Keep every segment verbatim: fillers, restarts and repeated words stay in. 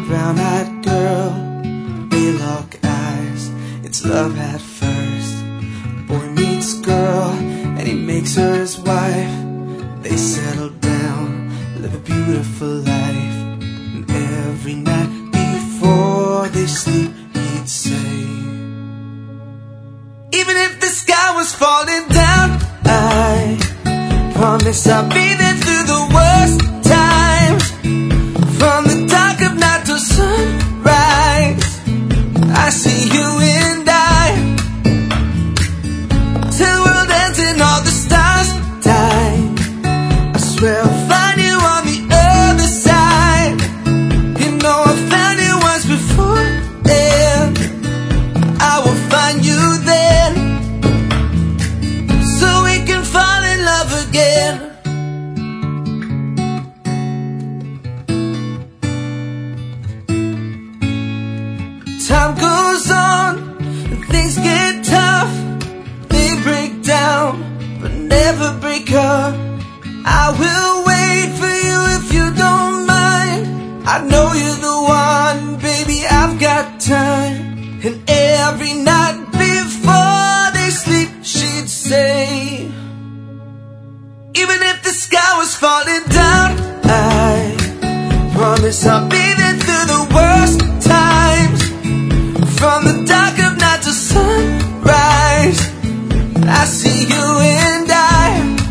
brown-eyed girl, they lock eyes. It's love at first. Boy meets girl, and he makes her his wife. They settle down, live a beautiful life. And every night before they sleep, he'd say, even if the sky was falling down, I promise I'll be there through the worst times. From the dark of night till sunrise, I see you and I, till the world ends and all the stars die. I swear I'll find you on the other side. You know I found you once before, and I will find you then, so we can fall in love again. Time goes on and things get tough. They break down but never break up. I will wait for you if you don't mind. I know you're the one, baby, I've got time. And every night before they sleep, she'd say, even if the sky was falling down, I promise I'll be there through the worst times. From the dark of night to sunrise, I see you and I,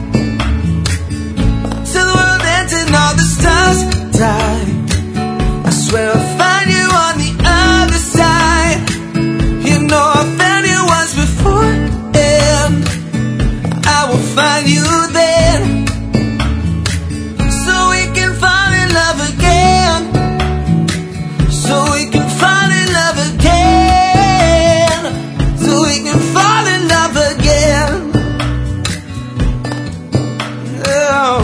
till the world ends and all the stars die. I swear I'll find you on the other side. You know I found you once before, and I will find you then, so we can fall in love again. So we can fall in love again. So we can fall in love again. Oh.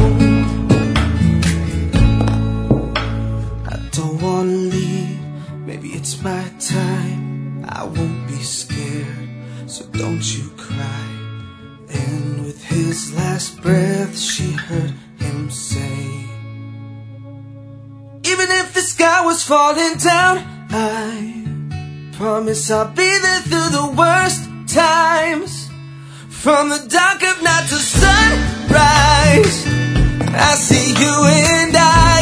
I don't wanna leave, maybe it's my time. I won't be scared, so don't you cry. And with his last breath, she heard him say, even if the sky was falling down, I promise I'll be there through the worst times. From the dark of night to sunrise, I see you and I,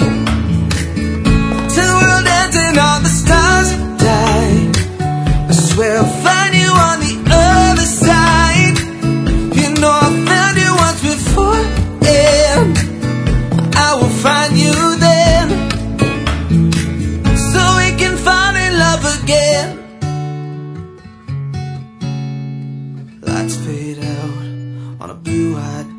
till the world ends and all the stars die. I swear I'll find you on the other side. You know I found you once before, and I will find you then, so we can fall in love again. Lights fade out on a blue-eyed